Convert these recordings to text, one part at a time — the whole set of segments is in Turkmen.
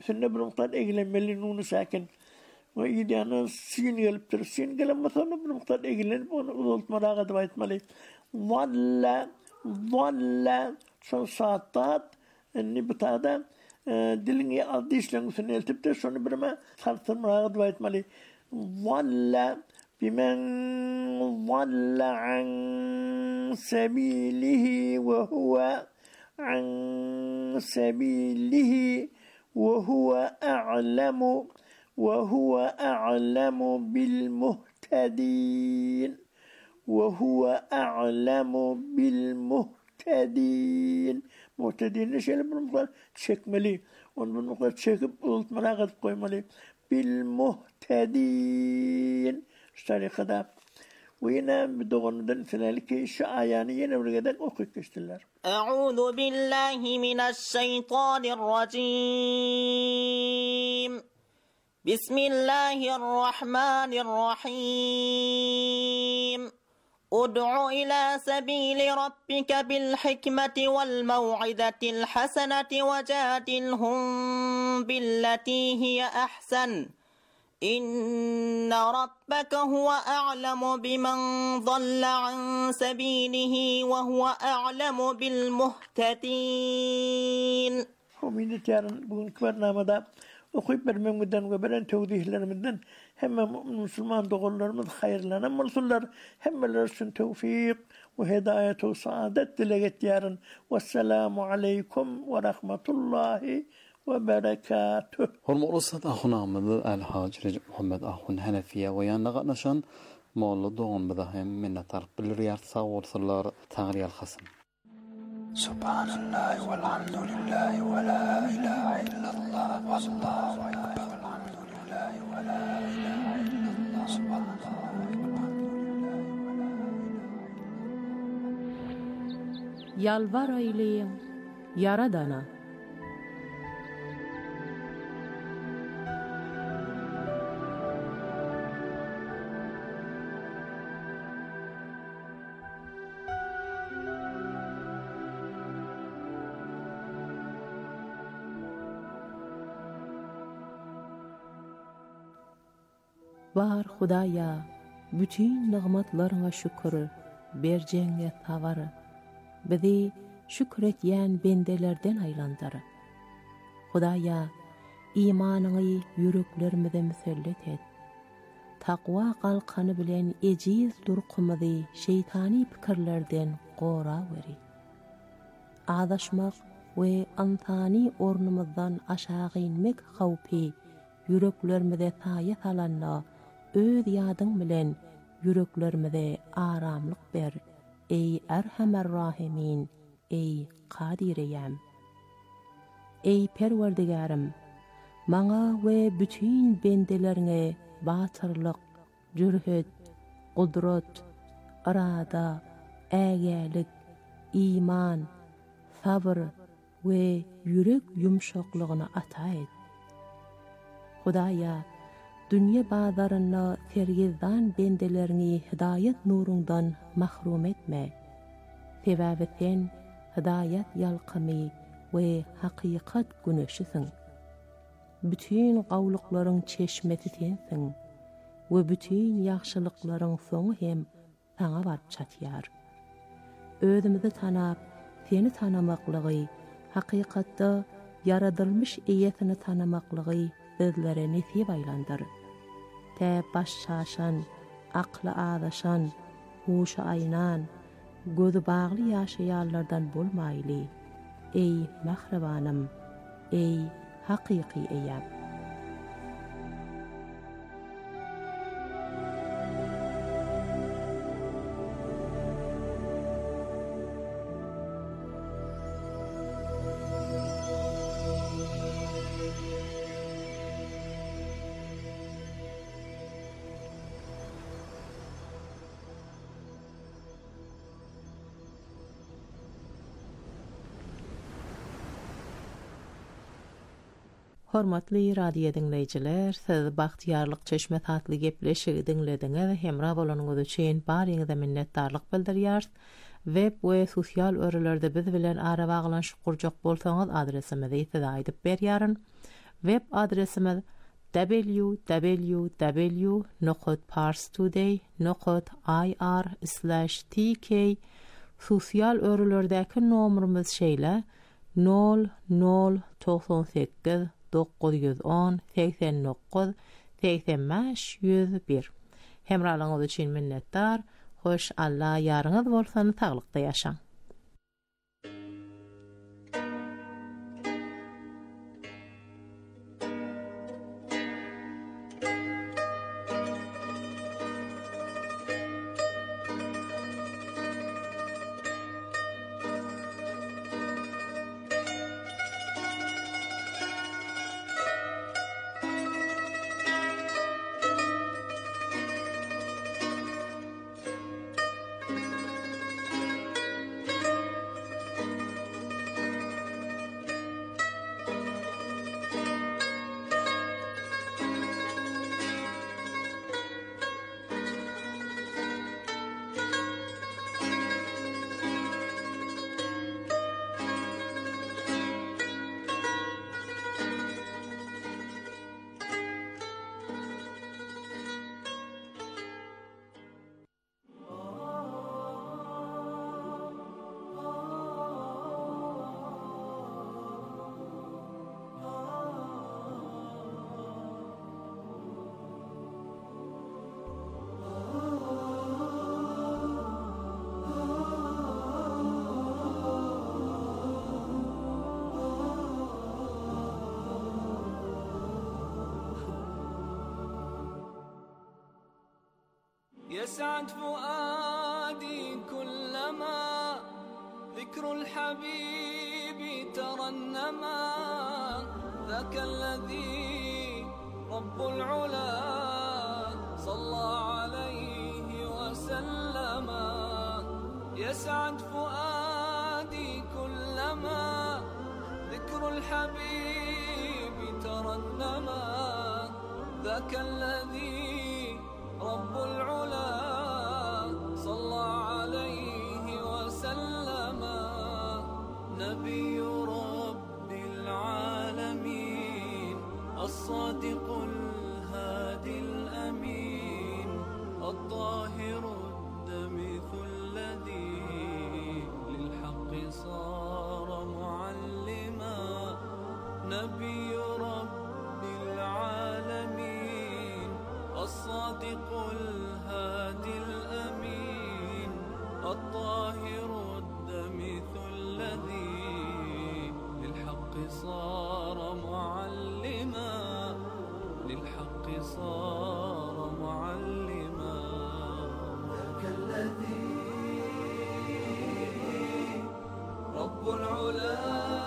Sünne bir muhtar eğlenmeli nunu sakin. Ve idana sin geliptir. Sin gelemme sonra bir muhtar eğlenip onu uzatmara kadar aytmalı. Valla son saatat enni bitada dilini aldı işlerini eltip de sonra birime tartırmaya kadar aytmalı. Valla bimen valla an sebilihi ve huve an sebilihi وهو أعلم بالمهتدين مهتدين نشيل بالمقدار çekmeli onu بالمقدار çekip unutmana kadar koymalı بالمهتدين tarikada ve yine bir doğrudan finalki şu ayağını yine bir kadar okuyup geçtiler. Euzu billahi mineşşeytanirracim. Bismillahirrahmanirrahim. Ud'u ila sabili rabbika bil hikmeti vel mev'izatil haseneti ve jadilhum billati hiye ahsen. إن ربك هو أعلم بمن ضل عن سبيله وهو أعلم بالمهتدين. ومن تيارن بقول برنامجda okuyup vermemden ve veren tevdihlerimizden hem Müslüman doğrularımız hayırlanan olsunlar. Hemmeler için tevfik ve hidayet ve saadet dileğet yarın. Vesselamu aleyküm ve rahmetullahi ve berekatuh. Hormatly sadaxunamyzy Al-Hacı Recep Muhammed Ahun Hanefiye we ýa-da gatnaşan molla doğumda hem minnetdarlyk bildirýär. Sag bolsunlar, Tağrı Hasan. Subhanallah walhamdulillah wa la ilaha illallah wallahu akbar walhamdulillah wa la ilaha illallah subhanallah walhamdulillah wa la ilaha. Yalvar eyleyin Yaradana. Var Hudaya, bütün nimetlerine şükür, berjeňe tavar. Bizi şükür etýän bendelerden aylandyr. Hudaya, imanyny yüreklerimize müsellet et. Takwa kalkany bilen ejiz durqumyzy şeytani pikirlerden gora beri. Adaşmak we antani ornumyzdan aşağı inmek hawpy yüreklerimize taýat alanna öz ýadyň bilen yüreklerimize aramlyk ber. Ey Erhamer Rahimin, ey Kadireyem. Ey Perwerdigarim, maňa we bütün bendelerine batyrlyk, jürhet, gudrat, arada, ägelik, iman, sabr we yürek yumşaklygyny ata et. Hudaya, dünya bazaryna sergizdan bendelerini hidayet nurundan mahrum etme. Sebäbi sen hidayet yalqamy we hakikat güneşisin. Bütün gawlyklaryň çeşmesi sensiň we bütün ýagşylyklaryň soňy hem saňa baryp çatýar. Özümizi tanap, seni tanamaklygy, hakykatda yaradylmış eýetini tanamaklygy bizlere nesip aylandyr. Te baş şaşan, akly adaşan, huşa aynan, gözü bagly ýaşaýarlardan bolmaýly. Ey mahrabanım, ey hakyky eýem. Hormatly radio dinleyijiler, siz Bagtyarlyk Çeşme tatly gepleşigi dinlediňiz. Hemra bolanyňyz üçin baryňyza minnetdarlyk bildirýär. Web we sosial örelerde biz bilen ara baglanşyp gurjak bolsaňyz adresimizi ýa-da aýdyp berýärin. Web adresimiz www.parstoday.ir/tk. Sosial örülerdäki nomurumuz şeýle 0098 910 89 85 Hemralaňyz üçin minnetdar. Hoş Allah ýaryňyz bolsany taglykda ýaşaň. يسعد فؤادي كلما ذكر الحبيب ترنما ذاك الذي رب العلا صلى عليه وسلم. يسعد فؤادي كلما ذكر الحبيب ترنما ذاك الذي رب العلا صلى عليه وسلم. نبي رب العالمين الصادق الهادي الأمين الطاهر الدمث الذي للحق صار معلما. نبي رب العالمين الصادق الهادي الأمين الطاهر الدمث الذي للحق صار معلما. للحق صار معلما. ذاك الذي رب العلا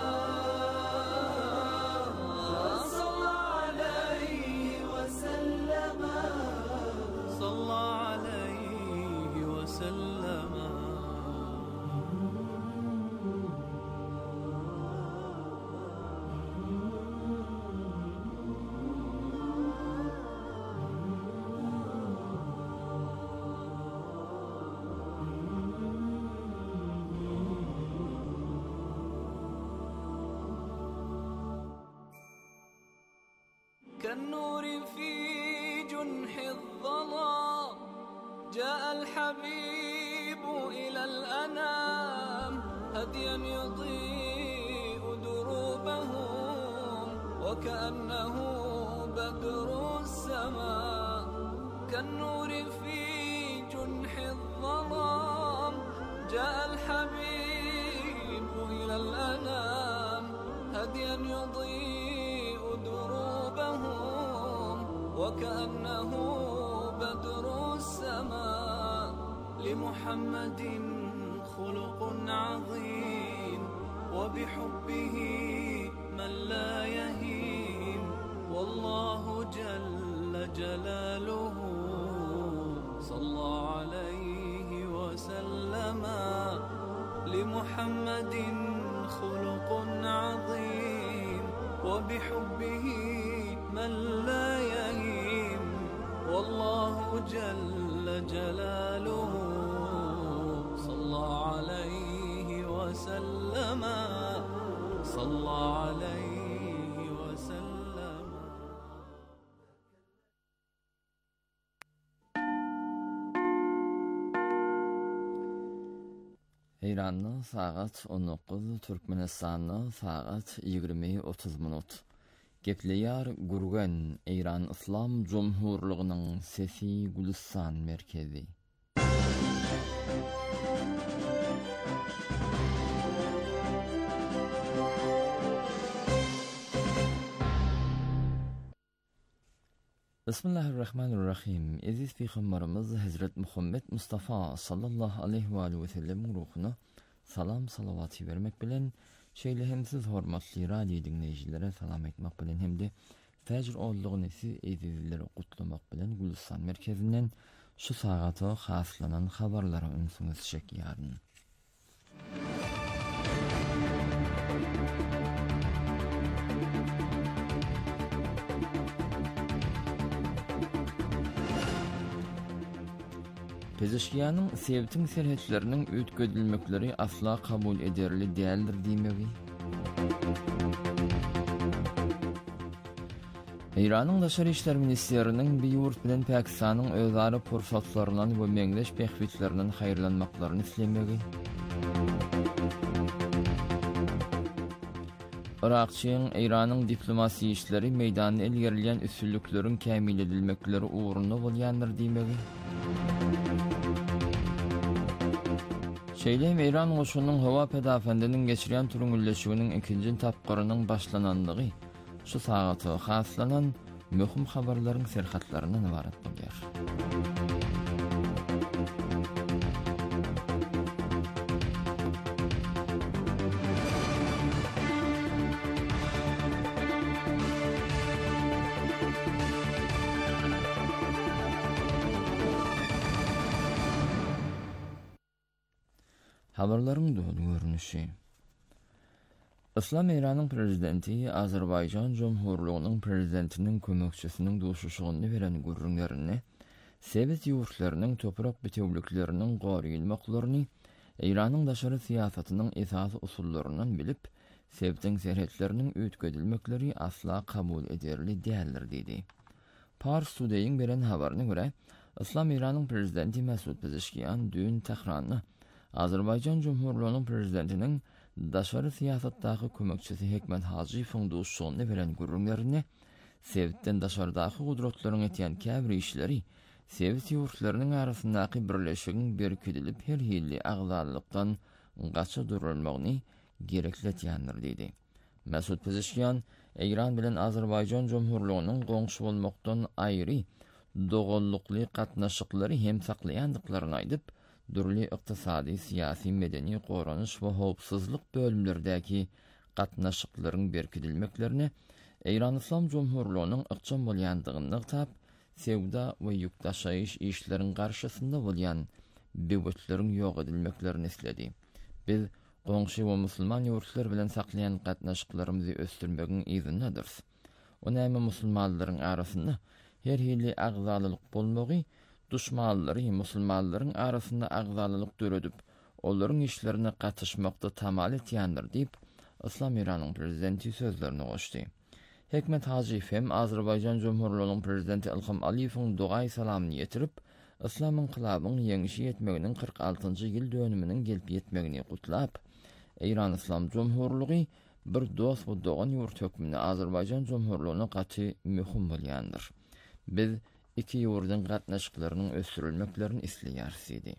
كالنور في جنح الظلام جاء الحبيب إلى الأنام هديا يضيء دروبهم وكأنه بدر السماء. كالنور في جنح الظلام جاء الحبيب إلى الأنام هديا يضيء دروبهم وكأنه بدر السماء. لمحمد خلق عظيم وبحبه من لا يهين والله جل جلاله صلى عليه وسلم. لمحمد خلق عظيم وبحبه من لا يهين والله جل جلاله صلى عليه وسلم. صلى عليه وسلم. İran'ın saat 19, Türkmenistan'ın saat 20:30 minut. Gepleyar Gurgen, İran İslam Cumhurluğu'nun Sesi Gülistan merkezi. Bismillahirrahmanirrahim. Aziz Peygamberimiz Hazret Muhammed Mustafa sallallahu aleyhi ve sellem ruhuna salam salavatı vermek bilen şeylehimsiz hormatly radio dinleyicilere salam etmek bilen hem de Fajr oğulluğunu siz ezizlere kutlamak bilen Gülistan merkezinden şu saata haslanan haberleri ünsünüz şekyarın. Pezeşkiyanın sevtin serhetlerinin ötközülmekleri asla kabul ederli değildir demeyi. İran'ın Daşary işler ministerinin bir yurt bilen Pakistan'ın özarı pursatlarından ve meňzeş behbitlerinden hayırlanmaklaryny islemeyi. Irakçyň İran'ın diplomasi işleri meydanyny ilgerilen üsüllüklerin kämil edilmekleri uğruna bolýandyr demeyi. Şeýle İran goşunynyň hawa pedafendinin geçiren türüňülleşiginiň ikinji tapgarynyň başlanandygy şu sagata haslanan möhüm habarlaryň serhatlarynyň ibaret bolýar. Habarlaryň dolu görnüşi. İslam İran'ın prezidenti Azerbaycan Cumhurluğu'nun prezidentinin kömekçisinin duşuşuğunu veren gurrunlarını, Sovet yurtlarının toprak bütevliklerinin gorýylmaklaryny, İran'ın daşary siyasatynyň esas usullaryny bilip, Sowet'in serhetlerinin ötközülmekleri asla kabul ederli değildir dedi. Pars Today'ın beren habaryna görä, İslam İran'ın prezidenti Mesud Pezeshkian dün Tehran'da Azerbaycan Cumhurluğu'nun prezidentinin daşary siyasatdaky kömekçisi Hikmet Hajypowyň duşuşugyny beren gurrunlaryny, Sowetden daşardaky gudratlaryň etýän käbir işleri, Sowet ýurtlarynyň arasyndaky birleşigiň berkidilip her hilli agzalykdan gaça durulmagyny gerekletýändir dedi. Mesud Pezeshkian, İran bilen Azerbaycan Cumhurluğu'nun goňşy bolmakdan aýry dogollukly gatnaşyklary hem saklaýandyklaryny aýdyp, dürli iqtisadi, siyasi, medeni, qoranyş we howpsuzlyk bölümlerdäki gatnaşyklaryň berkidilmeklerini İran İslam Cumhurluğu'nun ykjam bolýandygyny tap, sewda we ýük taşaýyş işleriň garşysynda bolýan bewetlerin ýok edilmeklerini isledi. Biz goňşy we musulman ýurtlar bilen saklaýan gatnaşyklarymyzy ösdürmegiň izindedir. O näme musulmanlaryň arasynda her hili agzalylyk bolmagy, düşmanlary musulmanlaryň arasynda agzalylyk döredip, olaryň işlerine gatyşmakda tamal etýändir diýip, İslam İran'ın prezidenti sözlerini goşdy. Hikmet Hajypow Azerbaycan Cumhurluğu'nun prezidenti Ilham Aliýewiň dogay salamyny ýetirip, İslam inqilabynyň ýeňişi ýetmeginiň 46-njy ýyl dönüminiň gelip ýetmegini gutlap, İran İslam Cumhurluğy bir dost we dogan ýurt hökmüni Azerbaycan Cumhurluğu'na gaty möhüm bolýandyr. Biz iki ýurdun gatnaşyklarynyň ösdürilmeklerini isleýäris idi.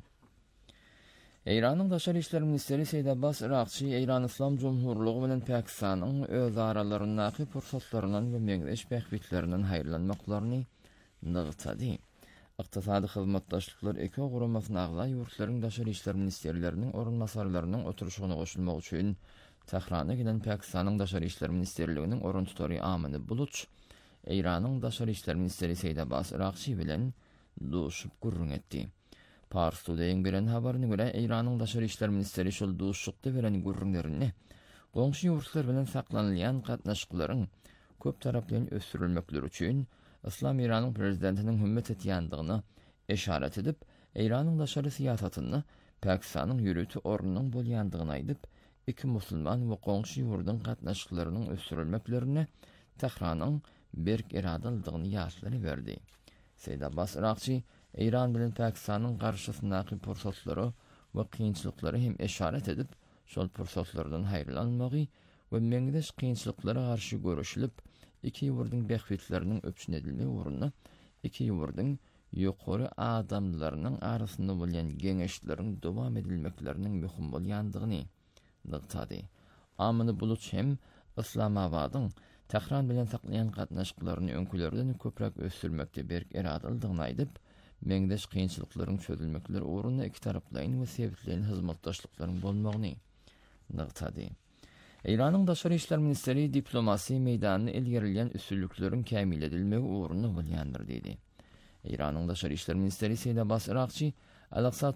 İran'ın Daşary işler ministeri Seýid Abbas Irakçy İran İslam Cumhurluğu bilen Pakistanyň öz aralaryndaky pursatlarynyň we meňzeş behbitlerinden haýyrlanmaklaryny nygtady. Iqtisadi hyzmatdaşlyklar eki guramasyna agza ýurtlaryň Daşary işler ministerleriniň orunmasarlarynyň oturuşyna goşulmak üçin Tehrana giden Pakistanyň Daşary işler ministerliginiň orun tutary Aminy Buluç, İran'ın Daşary işler ministeri Seýid Abbas Irakçy bilen duşup gurrun etdi. Pars Today'ın beren habaryna görä, İran'ın Daşary işler ministeri şol duşukda beren gurrunlaryny goňşy ýurtlar bilen saklanylýan gatnaşyklaryň köp taraply ösdürilmekleri üçin İslam İran'ın prezidentiniň hümmet etýändigini eşaret edip, İran'ın daşary siýasatyny Pakistanyň ýürüti ornunyň bolýandygyny aýdyp, iki musulman we goňşy ýurdun gatnaşyklarynyň ösdürilmeklerini Tehranyň berk iradalydygyny ýaşlary berdi. Seýid Abbas Irakçy, İran bilen Pakistanyň garşysyndaky pursatlary we kynçylyklara hem eşaret edip şol pursatlardan haýrlanmagy we meňdeş kynçylyklara garşy görüşilip iki ýurdyň behbetleriniň öpüşün edilmegi uğruna iki ýurdyň ýokary adamlarynyň arasynda bolýan geňeşleriň dowam edilmekleriniň möhüm bolýandygyny nykdady. Amyny buluç hem Islamabadyň Tehran bilen saklayan gatnaşyklaryny öňkülerden köpräk ösürmekde berk eradalydygyny aýdyp, meňdeş kynçylyklaryň çözülmekleri uğruna iki taraplaryň we sebitlerin hyzmatdaşlyklaryň bolmagyny nykdady. Iranyň Daşary işler ministeri diplomasi meýdanyny ilgerilýän üstünlikleriň kämil edilmegi uğruna bolýandyr diýdi. Iranyň Daşary işler ministeri Seýid Abbas Irakçy Al-Aqsa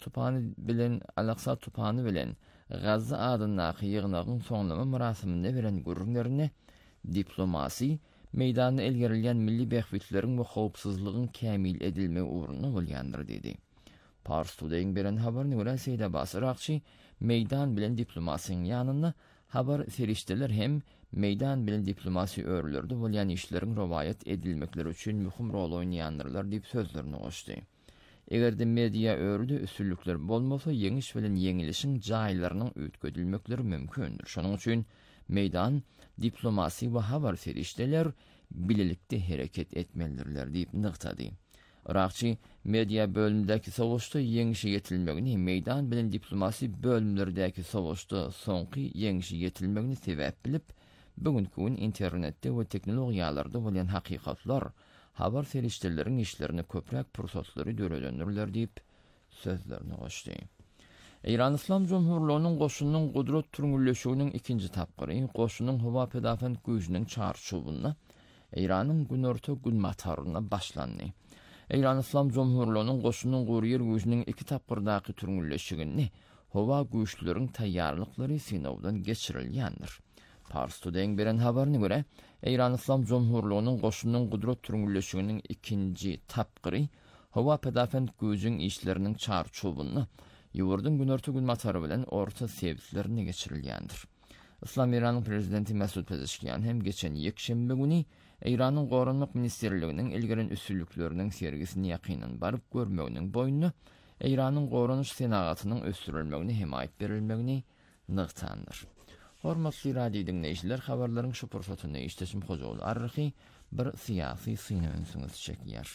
tupany bilen Gazza adynyň ýygnagyň soňlama murasiminde beren gürrüňlerini diplomasi meýdanyny ilgerilýän milli behbetleriň we howpsuzlygyň kämil edilmegi uğruna bolýandyr diýdi. Pars Today'ň beren habaryna görä Seýid Abbas Irakçy meýdan bilen diplomasiýanyň ýanyna habar ferişteler hem meýdan bilen diplomasi örlerde bolýan işleriň rowaýat edilmekleri üçin möhüm rol oýnaýandylar diýip sözlerini goşdy. Egerde media örüde üstünlükler bolmasa yeňiş bilen yeňilişiň jaýlarynyň öýtgedilmekleri mümkindir. Şonuň üçin meýdan diplomasi we habar ferişteler bilelikde hereket etmelidirler diýip nykdady. Irakçy media bölümindeki sowuşda yeňişe ýetilmegini, meýdan bilen diplomasi bölümlerdäki sowuşda soňky yeňişe ýetilmegini sebäp bilip, bugünkü gün internetde we teknologiýalarda bolan hakykatlar habar ferişteleriň işlerini köpräk pursatlary dörelendirler diýip sözlerini goşdy. İran İslam Cumhurluğu'nun goşunyň gudrat türňülleşiginiň ikinji tapgyry goşunyň howa pedafent güýjüniň çarçubunda İranyň günorta gün mataryna başlandy. İran İslam Cumhurluğu'nun goşunyň guryer güýjüniň iki tapgyrdaky türňülleşigini howa güýçleriň taýýarlyklary sinowdan geçirilýändir. Pars Today'ň beren habaryna görä, İran İslam Cumhurluğu'nun goşunyň gudrat türňülleşiginiň ikinji tapgyry howa pedafent güýjüň işleriniň çarçubunda ýurdun günorta gün matary bilen orta sebitlerine geçirilýändir. İslam İranyň prezidenti Mesut Pezeshkian hem geçen ýekşembe güni İranyň Gorunluk Ministerliginiň ilgeren üstünlükleriniň sergisini ýakynan baryp görmeginiň boýunna İranyň Gorunuş Senagatynyň ösdürilmegini himayet berilmegini nykdandyr. Hormatly radio dinleýijiler, habarlaryň şu pursatyny işleşim hojaly arryhy bir syýasy synawyňyz çekýär.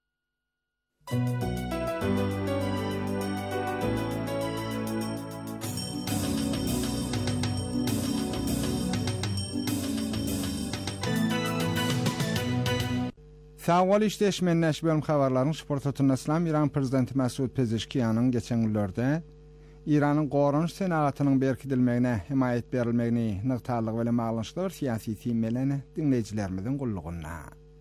Sağol işleşmenleş bölüm habarlaryň şportatyny Islam İran prezidenti Mesut Pezeshkianyň geçen günlerde İranyň Gorunuş Senagatynyň berkidilmegine himayet berilmegini nykdalyk bilen baglanşykly syýasy temelini dinleýijilerimiziň gullugyna.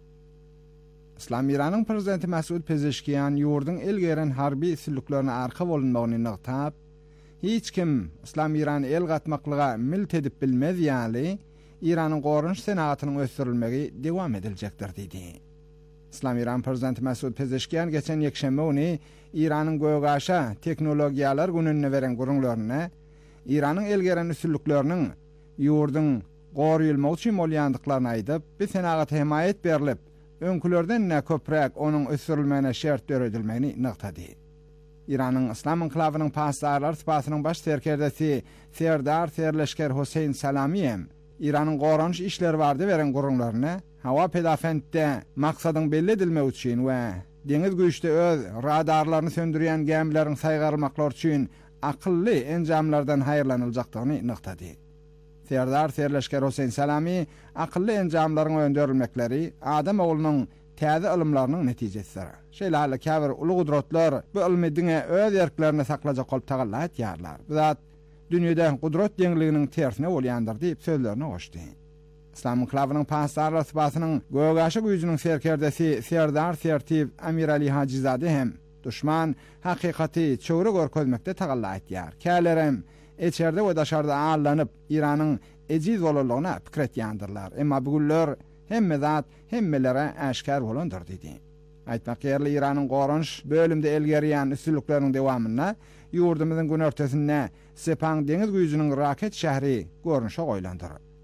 Islam İranyň prezidenti Mesut Pezeshkian ýurdyň elgeren harby üstünliklerini arka bolunmagyny nykdap, hiç kim Islam İran el gatmaklyga milt edip bilmez ýaly İranyň Gorunuş Senagatynyň ösdürilmegi dewam ediljekdir diýdi. İslam İran prezidenti Mesut Pezeshkian geçen ýekşembe güni İranyň gögaşa teknologiýalar gününe beren gurulmagyna, İranyň elgeren üstünlikleriniň ýurdyň goruýulmagy üçin bolýandyklaryny aýdyp, bu senagaty himayet berilip, öňkülerden ne köpräk onuň ösdürilmegine şert döredilmegini nykdady. İranyň Islam enklawynyň pasdarlar spasynyň baş serkerdesi Serdar Serleşker Hosein Salamiyem İranyň gorunuş işleri bardy beren gurulmagyna hawa pedafentde maksadyň belli edilmegi üçin we deňiz güýçde öz radarlaryny söndürýän gemileriň saýgarmaklary üçin akylly enjamlardan haýyrlanyljakdygyny nykdady. Serdar Serleşker Hosein Salami akylly enjamlaryň öndürilmekleri adam oğlunyň täze ilmlarynyň netijesidir. Şeýle hally käbir uly gudratlar bu ilmi diňe öz erklerini saklajak bolup tagallat ýarlar. Bu zat dünýede gudrat deňliginiň tersine bolýandyr diýip sözlerini goşdy. İslam enklawynyň pasdarlar spasynyň gögaşy güýjüniň serkerdesi Serdar Sertip Amir Ali Hacizade hem düşman hakykaty çöwre görkezmekde tagallat ýar. Kälerem içerde we daşarda ağırlanıp İranyň ejiz bolanyna pikir etýändirler. Emma bu günler hemme zat hemmelere aşkar bolandyr diýdi. Aýtmak ýerli İranyň gorunuş bölümde elgerýän üstünlikleriň dewamyna ýurdumyzyň gün örtesinde Sepang deňiz güýjüniň raket şähri görnüşe goýlandyr.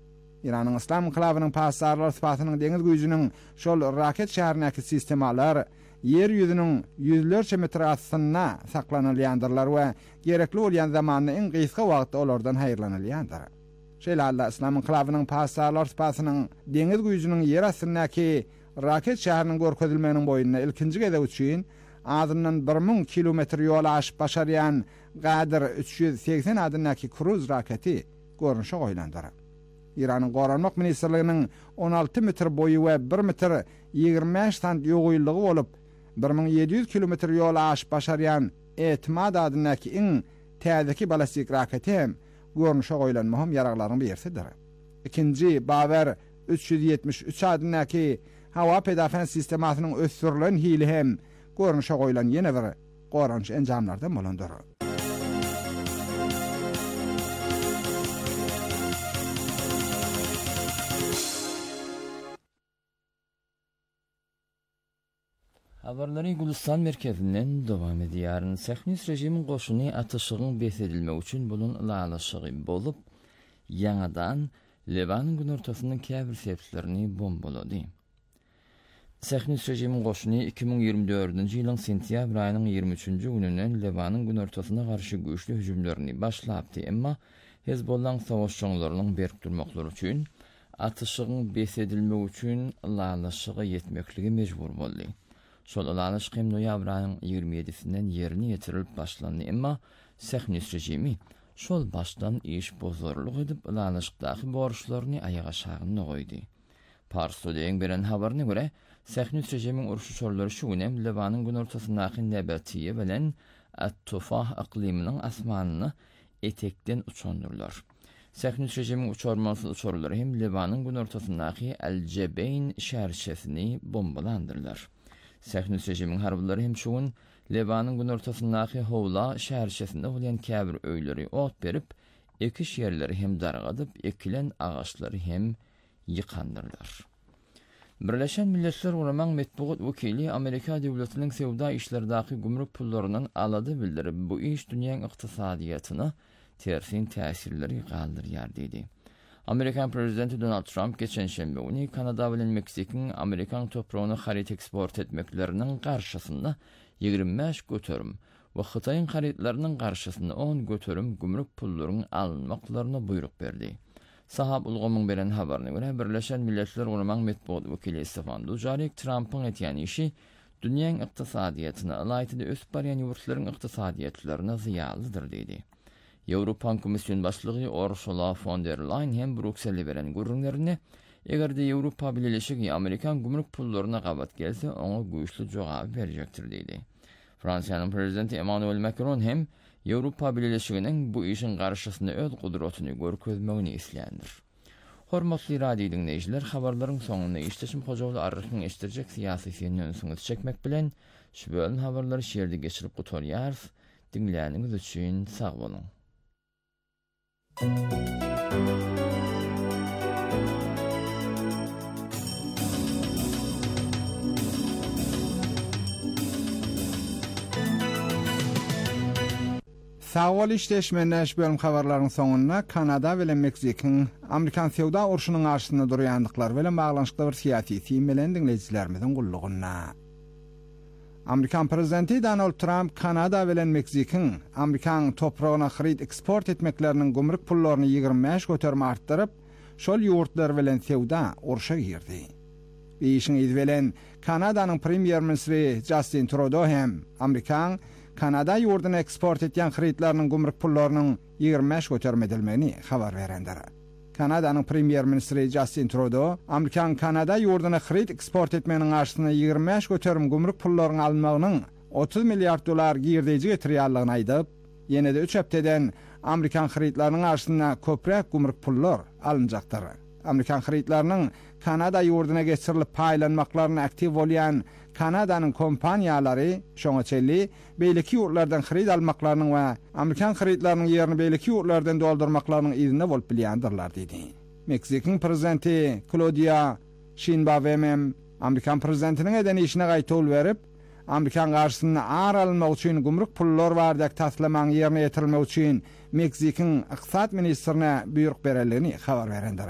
İran'ın İslam inkılabının pasarlar sıfatynyň deňiz güýjüniň şol raket şäherindäki sistemalar yer ýüzüniň yüzlerçe metre astyna saklanylýandyrlar we gerekli bolýan zamanda en gysga wagtda olardan haýyrlanylýandyr. Şeýle İslam inkılabynyň pasarlar sıfatynyň deňiz güýjüniň yer astyndaky raket şäheriniň görkezilmeginiň boýundan ilkinji gede üçin azyndan 1000 kilometr ýol aşyp başarýan gadyr 380 adyndaky kruz raketi görnüşe goýlandyr. İran'ın Goranmak Ministerliğinin 16 metr boyu ve 1 metr 25 sant yoğuyluğu olup 1700 kilometr yol aşıp başarıyan Etimad adındaki en täzeki balastik raketi hem görnüşe goýlanmahym yaraglaryň birisidir. İkinci Baver 373 adındaki hava pedafen sistemasynyň ösdürilen hili hem görnüşe goýlan ýene bir goranç enjamlardan bolandyr. Habarlary Gulistan merkezinden dowam edýär. Sähnis rejimiň goşuny atyşygyň besedilme üçin bulun lalaşygy bolup, ýangadan Lebanyň günortasynyň käbir sepetlerini bombalady. Sähnis rejimiň goşuny 2024-nji ýylyň sentýabr aýynyň 23-nji gününden Lebanyň günortasyna garşy güýçli hüjümlerini başlapdy, emma Hezbollah savaşçylarynyň berkdirmekleri üçin atyşygyň besedilme üçin lalaşygy ýetmekligi mejbur boldy. Şol alanyş hem noýabr aýynyň 27-sinden ýerine ýetirilip başlandy, emma Sähnis rejimi şol başdan iş bozorluk edip alanyşdaky borçlaryny aýaga şagyny goýdy. Parsodeň beren habaryna görä, Sähnis rejimiň urşuşçylary şu günem Lebanyň günortasyndaky nebatiýe bilen At-Tufah aqliminiň asmanyny etekden uçandyrlar. Sähnis rejimiň uçarmasy uçarlary hem Lebanyň günortasyndaky El-Jebeyn şäherçesini bombalandyrlar. Sähnis rejimiň harblary hem şu gün Lebanyň günortasyndaky Howla şäherçesinde bolýan käbir öýleri ot berip, iki şeýerleri hem dargadyp, ekilen agaçlary hem ýykandyrlar. Birleşen Milletler Ulaman Metbuat Wekili Amerika döwletiniň sewda işlerdäki gümrük pullarynyň alady bildirip, bu iş dünýäň ykdysadyýatyna tersin täsirleri galdyrýar dedi. Amerikan prezidenti Donald Trump geçen şembe günü Kanada bilen Meksikaň Amerikan toprağyny harit eksport etmekleriniň garşysynda 25 göterim we Hytaýyň haritlarynyň garşysynda 10 göterim gümrük pullarynyň alınmaklaryna buyruk berdi. Sahab ulgamyň beren habaryna görä, Birleşen Milletler Ulaman Metbuat Wekili Stefan Dujarric Trump'yň etýän işi dünýäň ykdysadyýatyna, alaytyda ösüp barýan ýurtlaryň ykdysadyýatlaryna ziýanlydyr dedi. Ýewropa Komissiýon başlygy Ursula von der Leyen hem Brükselde beren görüňlerini, egerde Ýewropa Birleşigi Amerikan gümrük pullaryna gabat gelse, oňa güýçli jogap berjekdir dedi. Fransiýanyň prezidenti Emmanuel Macron hem Ýewropa Birleşiginiň bu işin garşysynda öz gudratyny görkezmegini isleýändir. Hormatly radio dinleýijiler, habarlaryň soňuna işleşim hojaly arrykyň eşdirjek syýasy senýönüňizi çekmek bilen şu bölüm habarlary şeýerde geçirip gutarýar. Dinleýäniňiz üçin sag bolun. Sağol işleşmenäş bölüm habarlaryň soňuna Kanada bilen Meksikaň Amerikan sewda urşunyň arşysynda durýandyklary bilen baglanşykly bir syýasy filmlen dinleýijilerimiziň gullugyna. Amerikan prezidenti Donald Trump Kanada bilen Meksikaň Amerikan toprağyna harit eksport etmekleriniň gümrük pullaryny 25 göterme artdyryp, şol ýurtlar bilen sewda urşa girdi. Işiň izbelen Kanadanyň premier ministri Justin Trudeau hem Amerikan Kanada ýurduny eksport etýän haritlarynyň gümrük pullarynyň 25 göterme edilmegini habar berendir. Kanadanyň premier ministri Justin Trudeau, Amerikan Kanada ýurduny harit eksport etmeginiň garşysyna 25 göterim gümrük pullaryny almagynyň 30 milyard dolar girdiği getirýärligini aýdyp, ýene-de 3 hepdeden Amerikan haritlarynyň garşysyna köprek gümrük pullar alınjakdyr. Amerikan haritlarynyň Kanada ýurduna geçirilip paýlanmaklaryny aktiv bolýan Kanadanyň kompaniýalary şoňa çelli beýleki ýurtlardan harit almaklarynyň we Amerikan haritlarynyň ýerini beýleki ýurtlardan doldurmaklarynyň izinde bolup bilýändirler dedi. Meksikaň prezidenti Claudia Sheinbaum Amerikan prezidentiniň eden işine gaýtol berip, Amerikan garşysyna ağır almak üçin gümrük pullar bardak taslamaň ýerine ýetirilmek üçin Meksikaň iqtisad ministrine buyruk bereldigini habar berendir.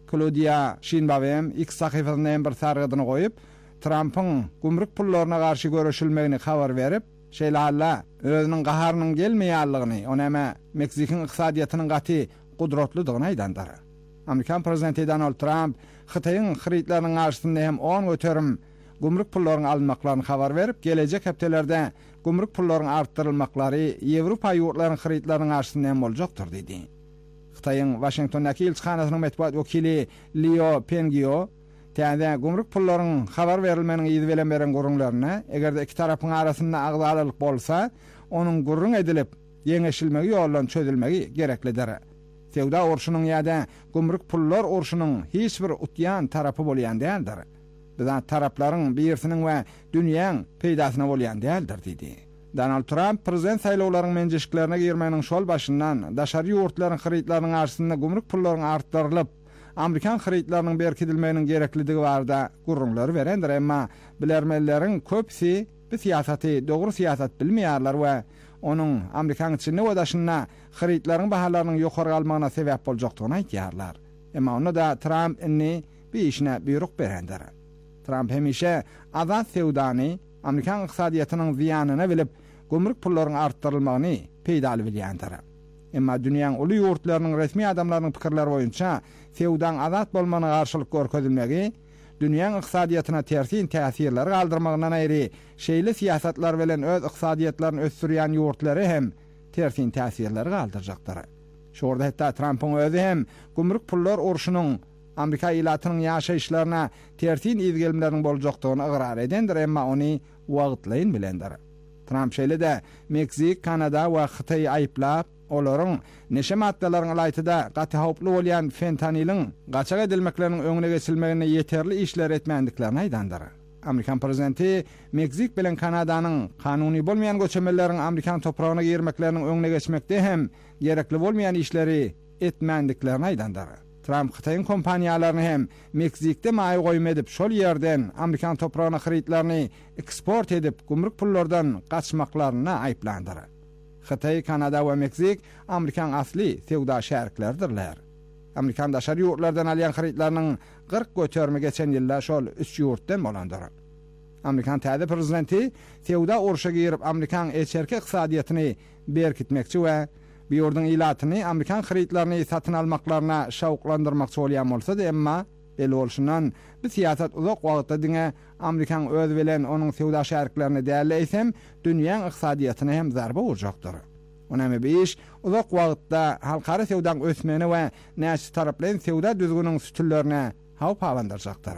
Claudia Sheinbaum X sahyfasynda bir sargydyny goýup, Trump'ın gümrük pullaryna garşy görüşilmegini habar berip, şeýle halla özüniň gaharynyň gelmeýärligini, onama Meksikin ykdysadyýatynyň gaty gudratlydygyny aýdandyr. Amerikan prezidenti Donald Trump Hytaýyň hyritlarynyň garşysynda hem 10 göterim gümrük pullaryny almaklaryny habar berip, gelecek hepdelerde gümrük pullaryny artdyrylmaklary Ýewropa ýurtlarynyň hyritlarynyň garşysynda hem boljakdyr dedi. Hytaýyň Washingtondaki elçixanasynyň matbuat wekili Leo Pengio täze gümrük pullarynyň habar berilmeniň ýyzy bilen beren gurrunlaryna egerde iki tarapyň arasynda agdalyk bolsa, onuň gurrun edilip ýeňeşilmegi ýollan çözülmegi gereklidir. Sewda urşunyň ýa-da gümrük pullar urşunyň hiç bir utyan tarapy bolýan däldir. Bizden taraplaryň birisiniň we dünýäň peýdasyna bolýan däldir dedi. Donald Trump prezident saýlawlarynyň menjeşiklerine girmeniň şol başyndan daşary ýurtlaryň hyritlarynyň arasynda gümrük pullaryny artdyrylyp Amerikan hyritlarynyň berkidilmeginiň gereklidigi barada gurrunlary berendir, emma bilermelleriň köpsi bu siýasaty dogry siýasat bilmeýärler we onuň Amerikan içinde we daşynda hyritlaryň bahalarynyň ýokary almagyna sebäp boljakdygyny aýtýarlar. Emma onu da Trump inni bir işine buyruk berendir. Trump hemişe azat sewdany Amerikan ykdysadyýatynyň ziýanyny bilip, gümrük pullarynyň artdyrylmagyny peýdaly bilýändir. Emma dünýäň uly ýurtlarynyň resmi adamlarynyň pikirleri boýunça sewdan azat bolmanyna garşylyk görkezilmegi dünýäň ykdysadyýatyna tersin täsirler galdyrmagyndan aýry şeýle siýasatlar bilen öz ykdysadyýatlaryny ösdürýän ýurtlary hem tersin täsirler galdyrjakdyr. Şurda hatda Trump'ın özü hem gümrük pullar urşunyň Amerika ýylatynyň ýaşaýyşlaryna tersin izgelimleriniň boljakdygyny ygrar edendir, emma ony wagtlaýyn bilendir. Trump şeýle de Meksik, Kanada we Hytaýy aýplap, olaryň neşe maddalaryň alaytyda gaty howply bolýan fentanilin gaçak edilmekleriniň öňüne geçilmegine ýeterli işler etmendiklerini aýdandyr. Amerikan prezidenti Meksik bilen Kanadanyň kanuny bolmayan göçemeleriň Amerikan topragyna girmekleriniň öňüne geçmekde hem gerekli bolmayan işleri etmendiklerini aýdandyr. Trump Hytaýyň kompaniýalaryny hem Meksikde maý goýum edip, şol ýerden Amerikan topragyna hyritlaryny eksport edip, gümrük pullardan gaçmaklaryna aýplandyr. Hytaýy, Kanada we Meksik Amerikan asly sewda şäriklerdirler. Amerikan daşary ýurtlardan alýan hyritlarynyň 40 götermi geçen ýylda şol 3 ýurtdan bolandyr. Amerikan täze prezidenti sewda urşa girip Amerikan eçerke ykdysadyýatyny berkitmekçi we bir ýurdun ýylatyny Amerikan hyritlaryny satyn almaklaryna şawklandyrmakçy bolýan bolsa da, emma beli bolşundan bu siýasat uzak wagtda diňe Amerikan öz bilen onuň sewda şäriklerini däleýsem, dünýäň ykdysadyýatyna hem zarba urjakdyr. Onamy bir iş uzak wagtda halkara sewdaň ösmeni we näçe taraplan sewda düzgünüň sütüllerine hawp hawandyrjakdyr.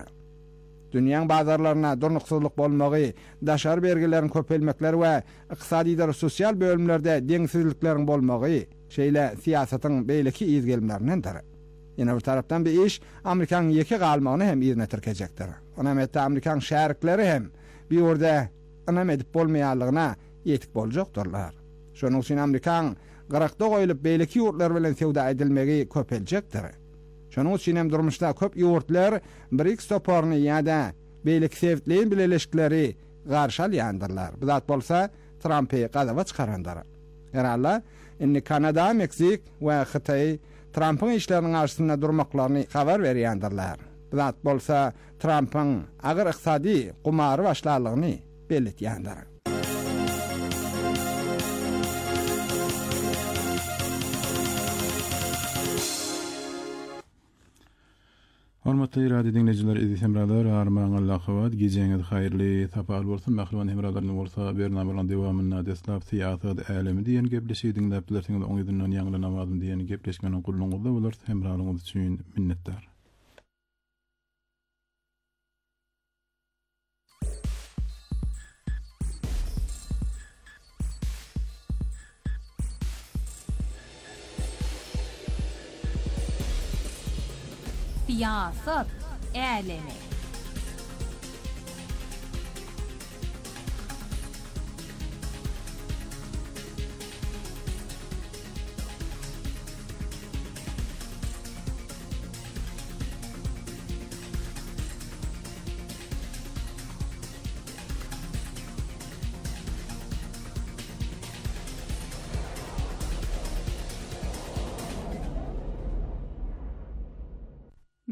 Dünýäň bazarlaryna durnuksuzlyk bolmagy, daşar bergilerin köpelmekleri we ykdysadyda sosial bölümlerde deňsizliklerin bolmagy şeýle siýasatyň beýleki izgelimlerindendir. Ýene bir tarapdan bir iş Amerikan ýeke galmagyny hem ýerine tirkejekdir. Onam etde Amerikan şärikleri hem bir ýerde anam edip bolmaýanlygyna ýetik boljakdyrlar. Şonuň üçin Amerikan gyraqda goýulyp beýleki ýurtlar bilen sewda edilmegi köpeljekdir. Şonuň üçin hem durmuşda köp ýurtlar BRICS toparyny ýa-da beýleki sewitleýin bileşikleri garşy alýandyrlar. Bu zat bolsa Trumpy gazaba çykarandyr. Herhalde inni Kanada, Meksik we Hytaýy Trump'ın işlerinin karşısında durmaklaryny habar berýändirler. Bu zat bolsa Trump'ın agyr ykdysady gumary başlarlygyny belletýändir. Hormatly radio dinleyijiler, izleýänler, armağan Allah'a geceňiz haýyrly, tapal bolsun. Mahluman hemralaryny bolsa bernamalaryň dowamyna deslap siýasat älemi diýen gepleşigi dinläp bilersiňiz, oň ýerden ýaňly namazym diýen gepleşmeniň gulluňyzda bolar. Hemralaryňyz üçin minnetdar. Siýasat älemi.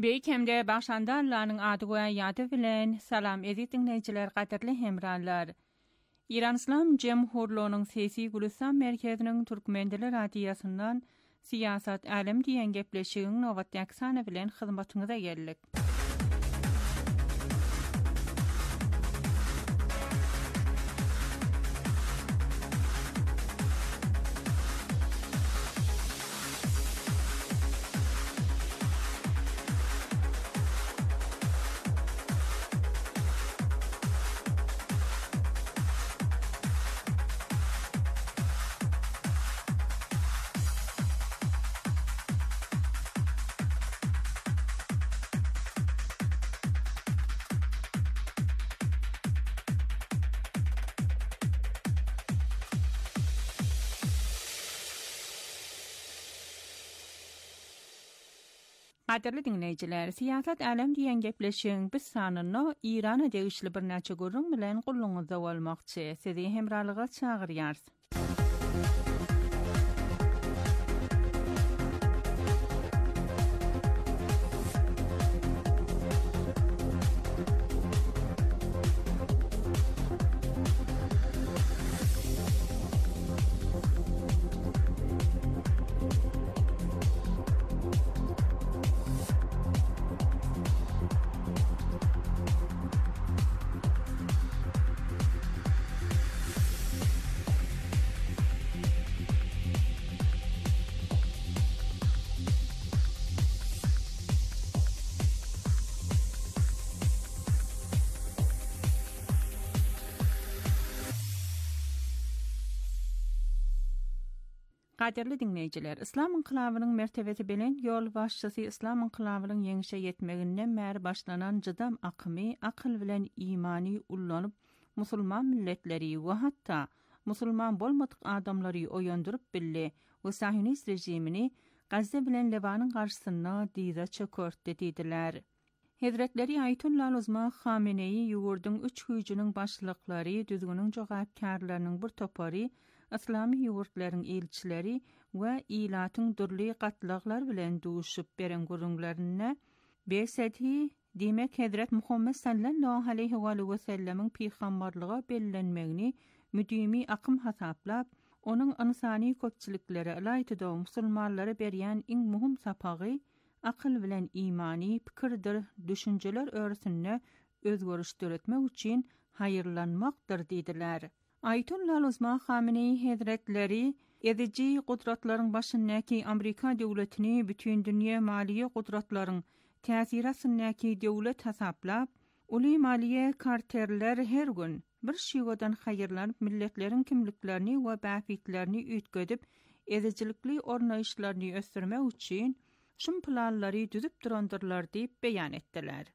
Beýkemde başandarlaryň ady we ýady bilen salam edip dinleýijiler, gaderli hemralar. İran İslam Cemhurluğunyň Sesi Gülistan merkeziniň Türkmendiler radiýasyndan Siyasat Alem diýen gepleşigiň nowatdaky sany bilen hyzmatyňyza geldik. Gaderli dinleýijiler, Siyasat Alem diýen gepleşigiň biz sanyny İrana degişli bir näçe gurrun bilen gulluňyzda bolmakçy. Sizi hemralyga çagyrýar. Gaderli dinleýijiler, İslam inqilabynyň mertebesi bilen ýol başçysy İslam inqilabynyň ýeňişe ýetmeginden bäri başlanan jydam akymy akyl bilen imani ullanyp musulman milletleri we hatda musulman bolmadyk adamlary oýandyryp bille we Sahyonist rejimini Gazze bilen Lebanyň garşysyna diýze çökörtdi diýdiler. Hedretleri Ayetullah Uzma Khamenei ýurduň 3 güýjüniň başlyklary düzgünüň jogapkarlarynyň bir topary İslami ýurtlaryň elçileri we ilatyň dürli gatlyklar bilen duşup beren gurrunlaryna beseti demek Hazrat Muhammed sallallahu aleyhi ve sellem'in peýgamberligi bellenmegini müdimi akym hasaplap, onuň insani köpçülikleri alaytyda musulmanlara berýän iň muhim sapagy akyl bilen imani pikirdir, düşünjeler örsünne özgörüş töretmek üçin haýyrlanmakdyr diýdiler. Ayetullah Uzma Khamenei Hazretleri edici kudratlaryň başyndaky Amerika döwletini bütün dünýä maliýe kudratlaryň täsirasynyňky döwlet hasaplap, uly maliýe karterler her gün bir şiwadan haýyrlanyp milletleriň kimliklerini we bäfitlerini üýtgedip edicilikli ornaýyşlaryny ösdürmek üçin şum planlary düzüp durandyrlar diýip beýan etdiler.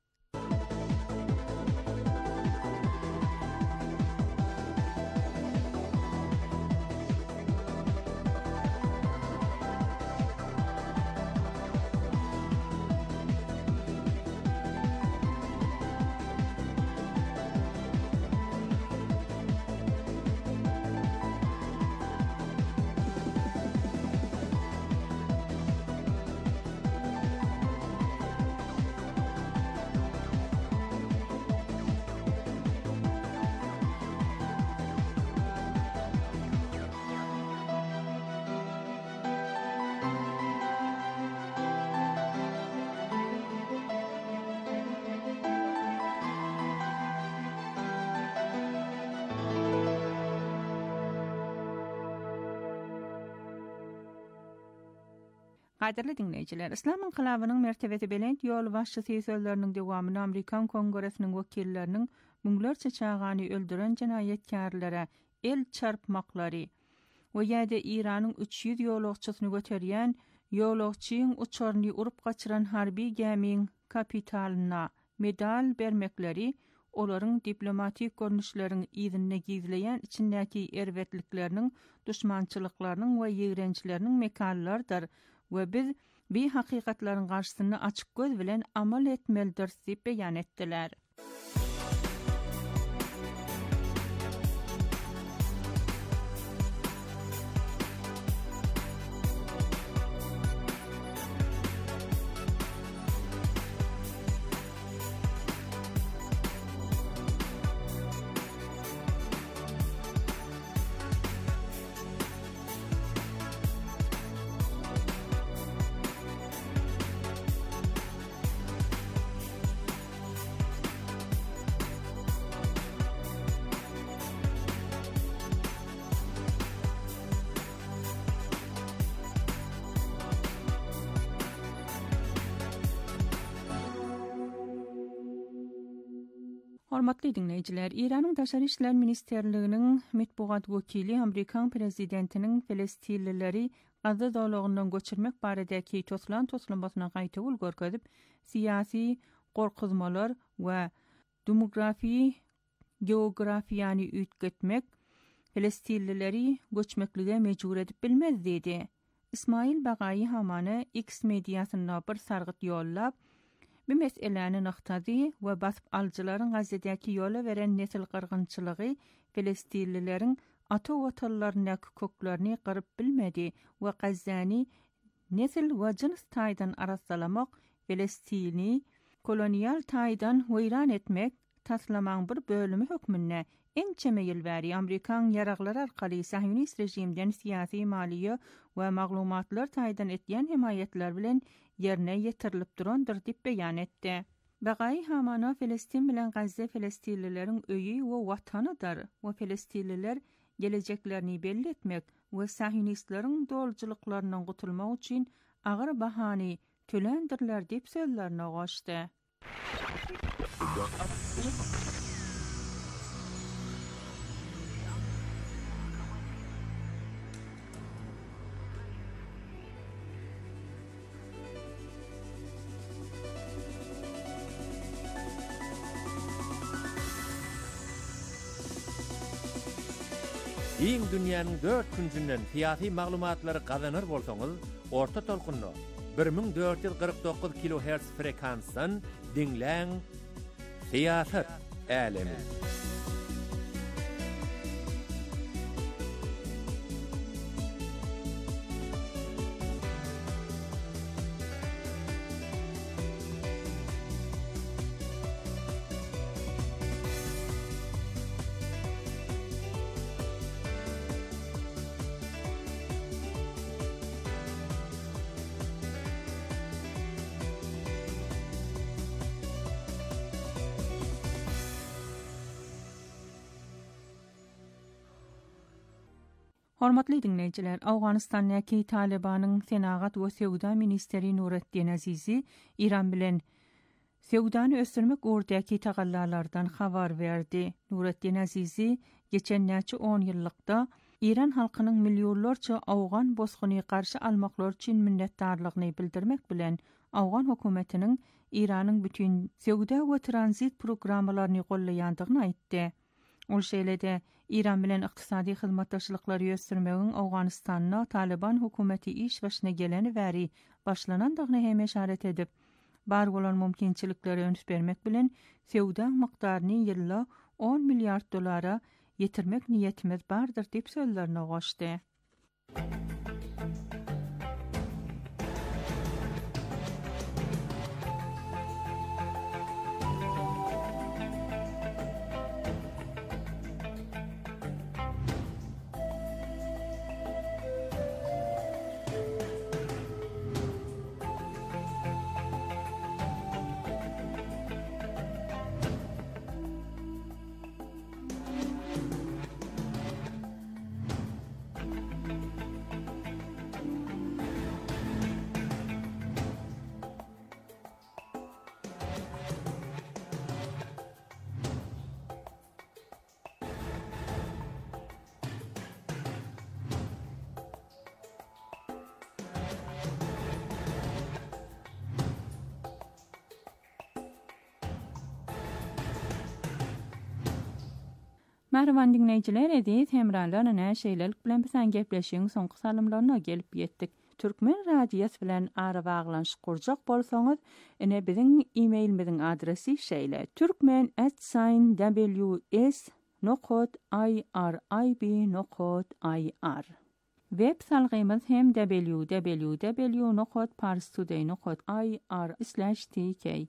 Gaderli dinleýijiler, İslam inqilabynyň mertebesi bilen ýol başçysy sözleriniň dowamyny Amerikan Kongresiniň wekilleriniň müňlerçe çağany öldüren jenaýetkarlara el çarpmaklary we ýa-da İranyň 300 ýolagçysyny göterýän ýolagçyň uçaryny urup gaçyran harbi gemiň kapitalyna medal bermekleri olaryň diplomatik görnüşleriň ýygyny gizleýän içindäki erwetlikleriniň, düşmançylyklarynyň we ýigrençleriniň mekanlardyr. Ve biz bir hakikatlaryň garşysyna açyk göz bilen amal etmelidir diýip beýan etdiler. Hormatly dinleyijiler, İran'ın Daşary işler ministerliginiň metbuat wekili Amerikan prezidentiniň Filistinlileri Gazza dowlagynyň göçürmek baradaki toslamasyna gaýta görkezip, siyasi gorkuzmalar we demografi geografiýany üýtgetmek Filistinlileri göçmeklige mejbur edip bilmez dedi. İsmail Bagayi hamana X mediasyna bir sargyt ýollap, bu meseleni naqtady we basıp alçylaryň Gazzadaki ýola beren nesil gyrgynçylygy Filistinlileriň ata watallaryna köklerini gyryp bilmedi we Gazzany nesil we jins taýdan arasalamak Filistini kolonial taýdan weýran etmek taslamaň bir bölümi hökmünde ençeme ýyl bäri Amerikan ýaraglary arkaly Sahyonist rejimden siyasi, maliýe we maglumatlar taýdan etýän himayetler bilen ýerine ýetirilip durandyr diýip beýan etdi. Bagaý hamana Filistin bilen Gazza Filistinlileriň öýü we watanydyr we Filistinliler geleceklerini belli etmek we Sahyonistlaryň dolçylyklarynyň gutulmak üçin agyr bahany tölendirler diýip sözlerine goşdy. Iň dünýäniň 4 künsünden siyasi maglumatlary gazanır bolsaňyz, orta tolkunny 1449 kHz frekansdan dinläň. Siyasat älemi. Hormatly dinleyijiler, Awganistanyň Talibanyň Senagat we Sewda ministeri Nuretdin Azizi İran bilen sewdany ösdürmek urdaky tagallarlardan habar berdi. Nuretdin Azizi geçen näçe 10 ýyllykda İran halkynyň milliýonlarça awgan bosguny garşy almaklar üçin minnetdarlygyny bildirmek bilen Awgan hökümetiniň İranyň bütün sewda we transit programmalaryny gollaýandygyny aýtdy. Ol şeýlede İran bilen ykdysady hyzmatdaşlykları ýösürmegiň Awganistanyna Taliban hökümeti iş başyna geleni bäri başlanandygyny hem işaret edip, bar bolan mümkinçilikleri öňüp bermek bilen sewda mykdaryny ýylla 10 milliard dolara ýetirmek niýetimiz bardyr diýip sözlerine goşdy. Merhaban dinleyijiler, edit hemralarına näşeýlelik bilen bilen gepleşiň soňky salymlaryna gelip ýetdik. Türkmen radiýasy bilen ara baglanşyk kurjak bolsaňyz, ene biziň e-mailimiziň adresi şeýle: turkmen@ws.irib.ir. Web salgymyz hem www.parstoday.ir/tk.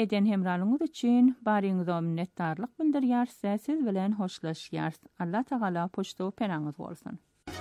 eden hemralyňyz üçin baryňyza minnetdarlyk bildirýär, siz bilen hoşlaşýar. Allah Taala poşto penaňyz bolsun.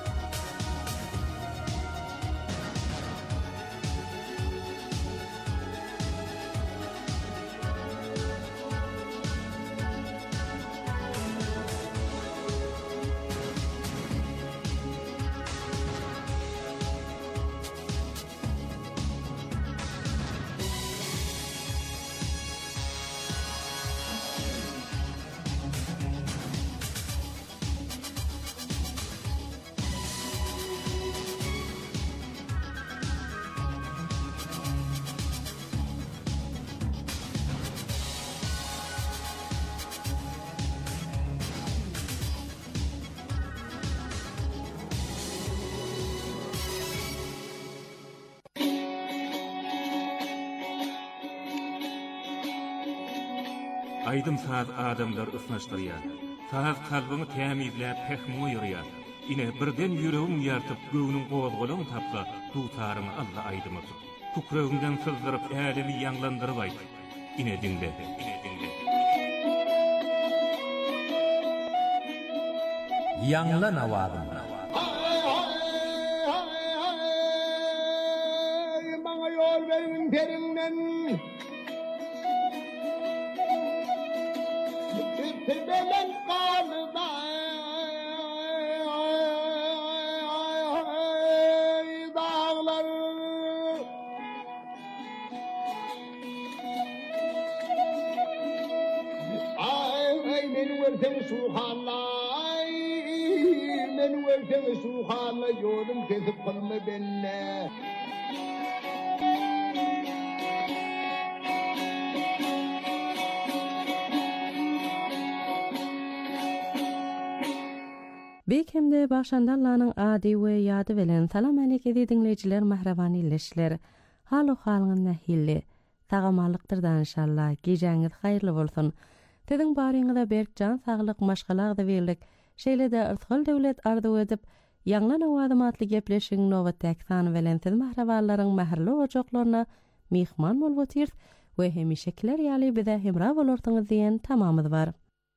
Aydın saz adamlar ısnaşdırýar. Saz kalbyny tämizläp pehmi ýyrýar. Ine birden ýüregiň ýartyp göwüniň gowazgalaryny tapsa, dutaryny Allah aydymyz. Kukrögünden sızdyryp älimi ýanglandyryp aýt. Ine dinle. Ýanglan awazym. Maňa ýol beriň perinden. Belen kanıda dağlar ay men vertem suhanlay men vertem suhanlay yolum kesip kalma benne Bekemde başandallanyň ady we ýady bilen salam aleykum dinleýijiler, mahraban illeşler. Haly halyň nähilli. Tagamalykdyrdan inşallah. Gejeňiz haýyrly bolsun. Teziň baryňyzda berkjan saglyk maşgalagda berlik. Şeýle-de ırtgal döwlet arzu edip, ýanglan awazym atly gepleşiň nowatdaky sany bilen siz mahraballaryň mähirli ojaklaryna mihman bolup otyr we hemişekiler ýaly bize hemra bolarsyňyz diýen tamamyz bar.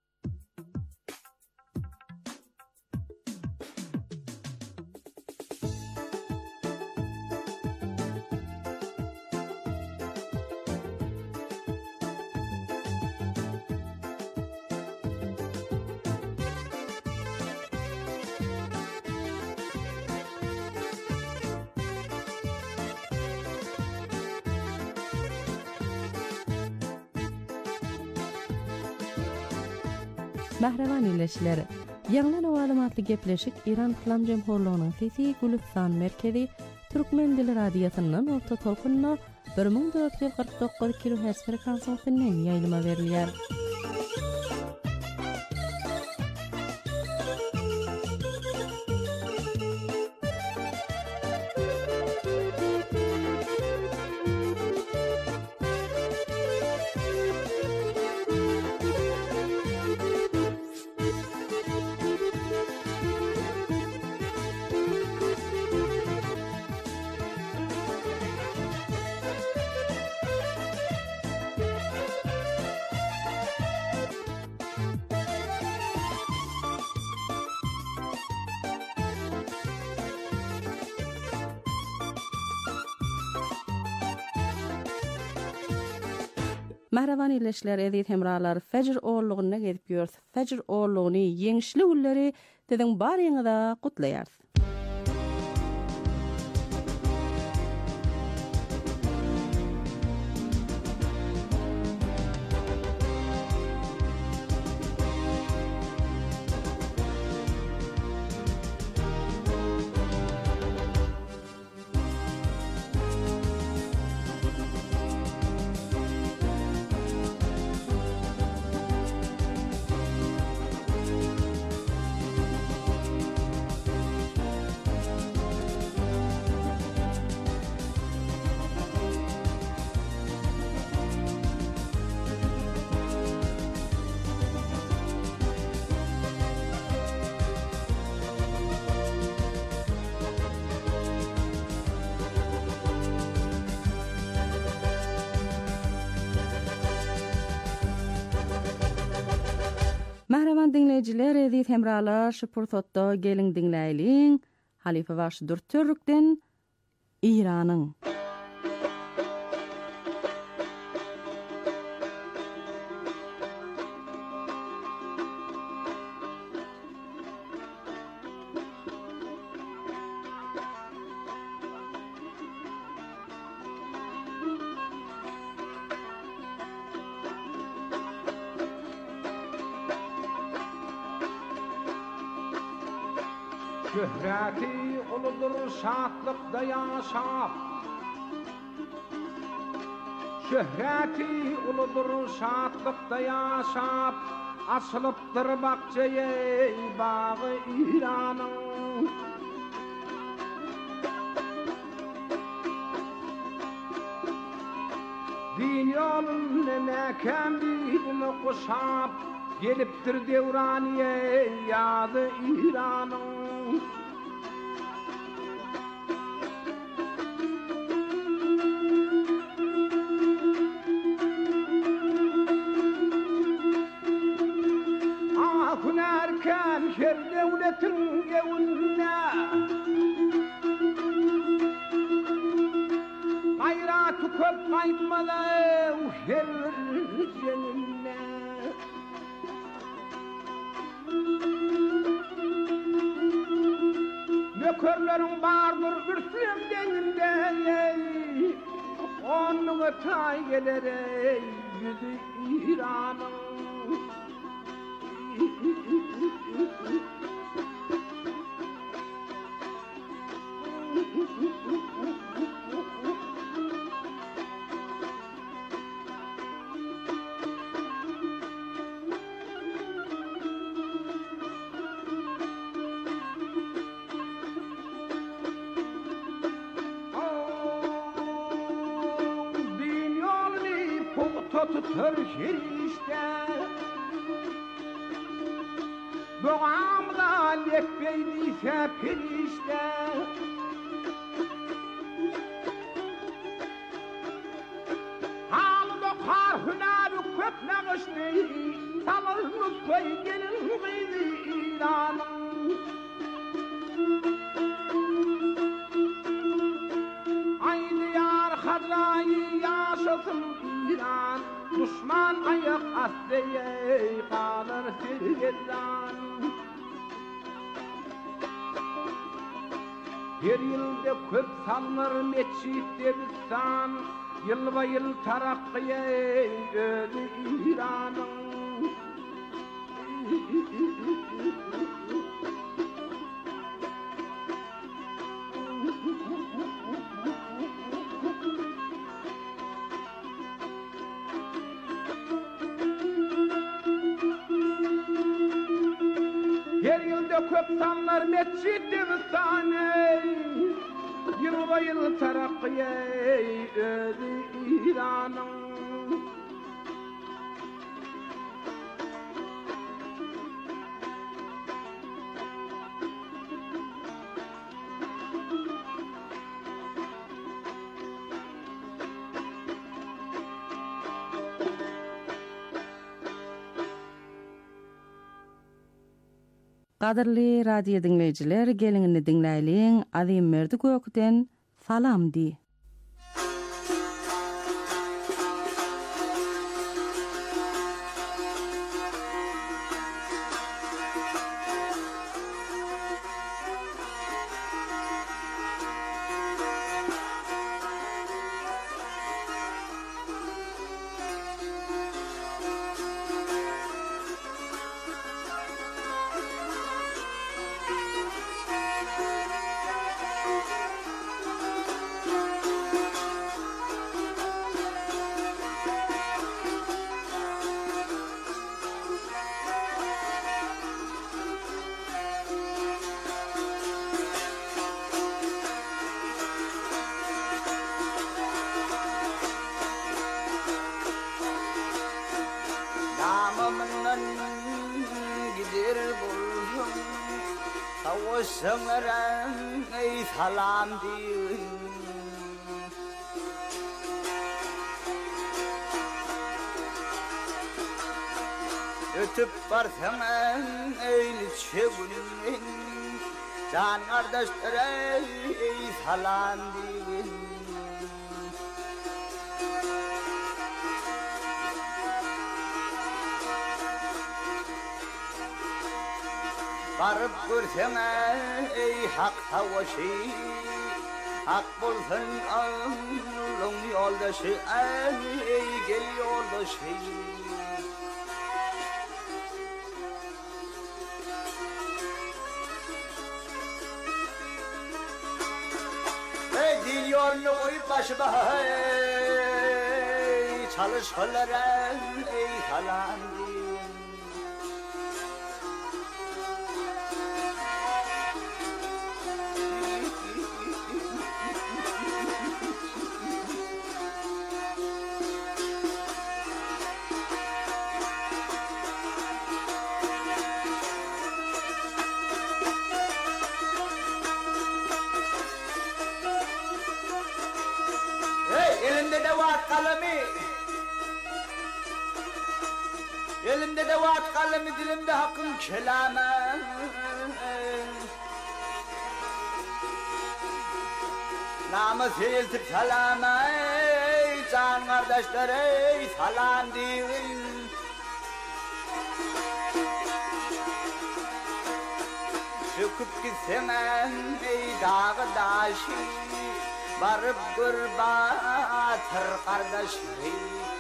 Mahraban illeşler. Ýanglan awazym atly gepleşik İran Islam Jemhurlygynyň Sesi Gülistan merkezi Türkmen dili radiosynyň orta tolkunna 1449 kHz frekansiýasynyň ýaýlyma berilýär. Mahraban illeşler edip hemralar Fajr oğulluğuna gedip ýörüs. Fajr oğulluğunu ýeňişli günleri dediň baryňyza gutlaýar. Mahraman dinleyiciler, edit hemralar, şu pursatda gelin dinleýliň. Halife Başydyr Türkden İranyň. Şöhreti uludur şatlıkda yaşap. Şöhreti uludur şatlıkda yaşap. Açılıptır bakçeye bağı İran'ın. Din yolun mekan bilini kuşap. Geliptir devraniye yadı İran'ın. Her devletin evine hayratı köp kaytmalı her cenine nökörlerin vardır ürsüm deninde onluğu tay gelerek yüzü İran'ın. Din yolunu puğta tutar şirişte Boğamda lekbeydiyse perişte Halıda kar hünarı köp nağıştı Salır nutfayı gelin gıydı İran'ın Aynı yar hadrayı yaşasın İran Düşman ayak asteye kalır sirgedan Her yılda köp sallar meçhide bizsan Yılba yıl tarakkiye ödü İran'ın Her yılda köp sallar meçhide bizsan Yılba yıl tarakkiye ödü İran'ın Qadirli radio dinleyiciler, gelini dinleýliň Azim Merdi Gökden salam di. Söngerem ey salam diyin ötüp barsam eyli çegülün can kardeşlere salam deyin barıp görsem ey hak tavaşı hak bulsun ağlın yoldaşı ey gel yoldaşı dil yolunu koyup başıma çalışırlara ey salam deyin elimde de var kalemi elimde de var kalemi dilimde hakkın kelamı namı siltip salama can kardeşlere salam deyin çıkıp gitsem ey dağı daşı barıp gurbatır kardeşim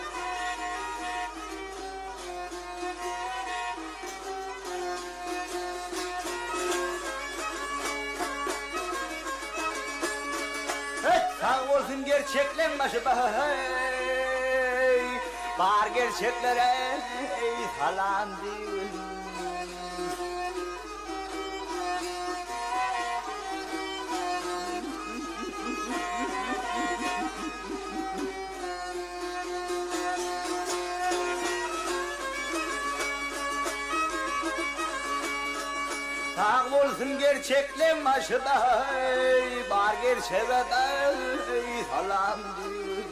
sağ olsun gerçeklen başı var gerçeklere salam deyin sağ olsun gerçeklen başıda var gerçeğe salam deyin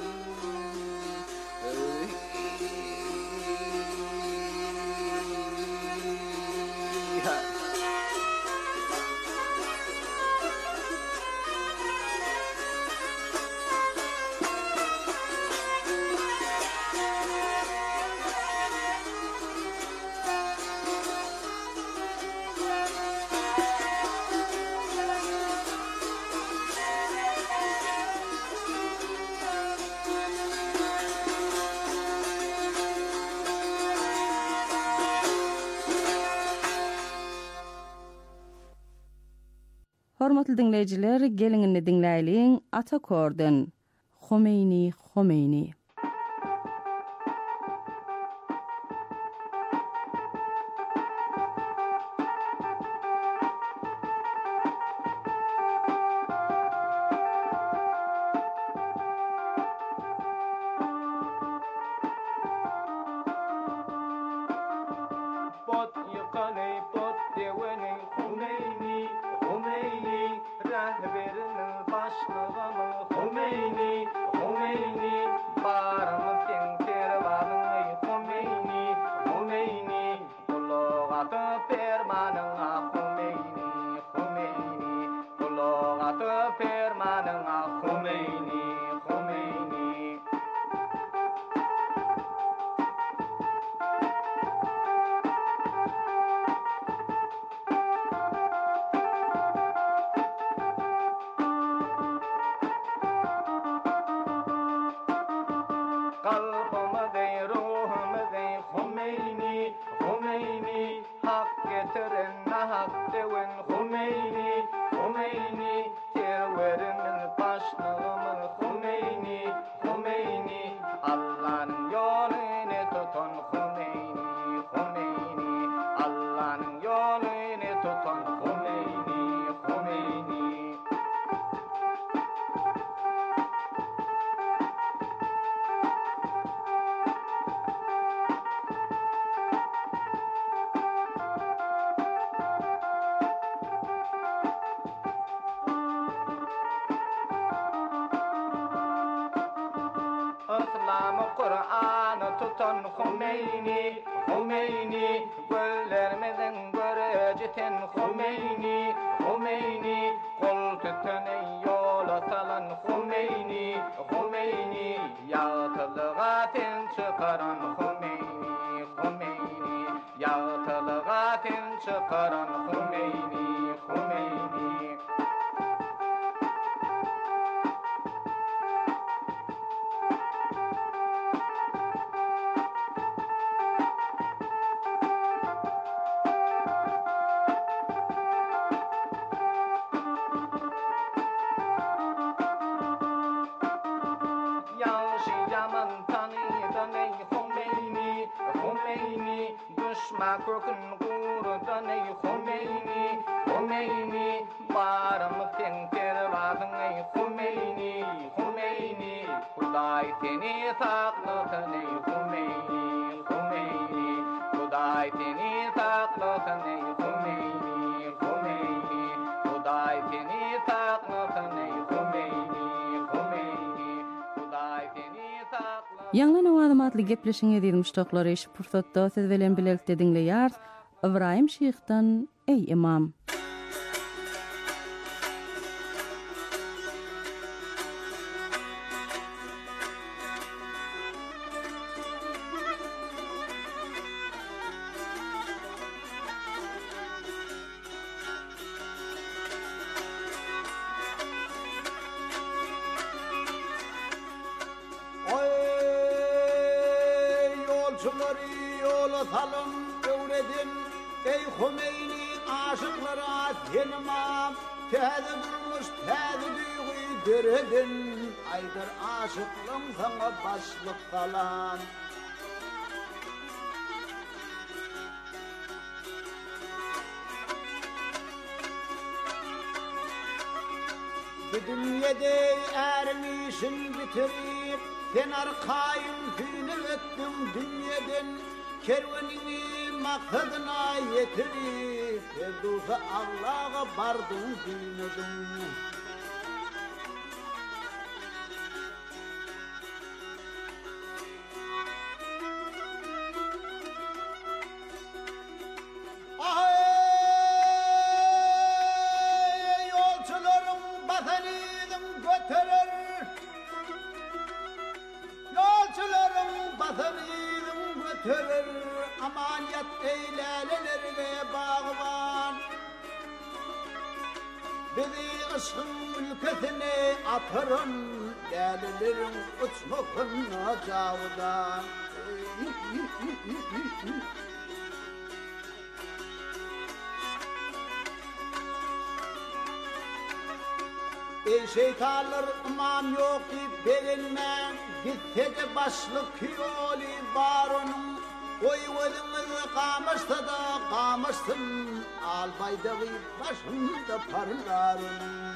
Hormatly dinleyijiler, geliňini dinläýliň Atakordan Homeyni Homeyni. Pot yıkanay pot deveni Homeyni Homeyni rahberinin başlığını Homeyni Homeyni barımız gen kervanın Homeyni Homeyni kulagatı fermanına Homeyni Homeyni kulagatı fermanına Homeyni Homeyni kalbime dey ruhime dey Homeyni Homeyni hak getiren hak dewen Homeyni Homeyni terverimin başlığımı Homeyni Homeyni Allah'ın yolunu tutun Homeyni Homeyni Allah'ın yolunu tutun Homeyni Homeyni İslam'ı Kur'an'ı tutan Hümeyni, Hümeyni, göllermeden göreceten Hümeyni, Hümeyni, kol tutan yola salan Hümeyni, Hümeyni, yağtılığa ten çıkaran Hümeyni, Hümeyni, yağtılığa ten çıkaran Hümeyni, Hümeyni. Korkun gurdan ey Hümeyni, Hümeyni, barımı tenker vadın ey Hümeyni, Hümeyni, Huday seni saklasın ey Hümeyni, Hümeyni, Huday seni saklasın ey Hümeyni, Hümeyni, Huday seni saklasın ey Hümeyni, Hümeyni, Huday seni saklasın. Yanlan awadım adlı gepleşiň edilmiş tokları iş pursatda siz bilen birlikde dinleýär. İbrahim Şeyh'tan ey imam. Yola salın öwredin ey Hümeyni aşıklara tenimam täze durmuş täze duýgy deredin aýdyr aşyklyň saňa başlyk salan bu dünyede ermişin bitirip sen arkaýyn süýnü ötdüm dünýeden kerwenini maksadyna ýetirip Ferdusa Allah'a bardyň dünýeden yolçularım basanýym göterer yolçularım basanýym göterer amaniyat eýlelerine bağvan bizi ışığın ülkesine atarın lälelerin uçmakına cavdan ey şeytanlar imam yok ki beğenmem gitse de başlık yolu var onun oy özümüzü kamışsa da kamışsın albaydağı başında parlar onun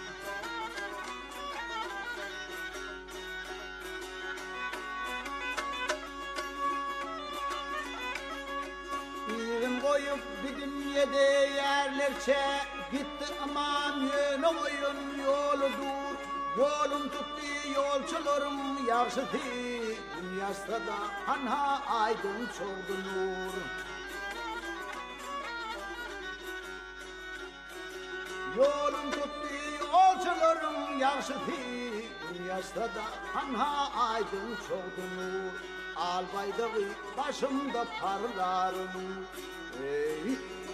İlim koyup bir dünyada yerlerçe gitti imam yönü oyun yoludur yolun tuttu yolçularım yaxşıdı dünyasda da anha aydın çoldu nur yolun tuttu yolçularım yaxşıdı dünyasda da anha aydın çoldu nur albaydağı başımda parlarım ey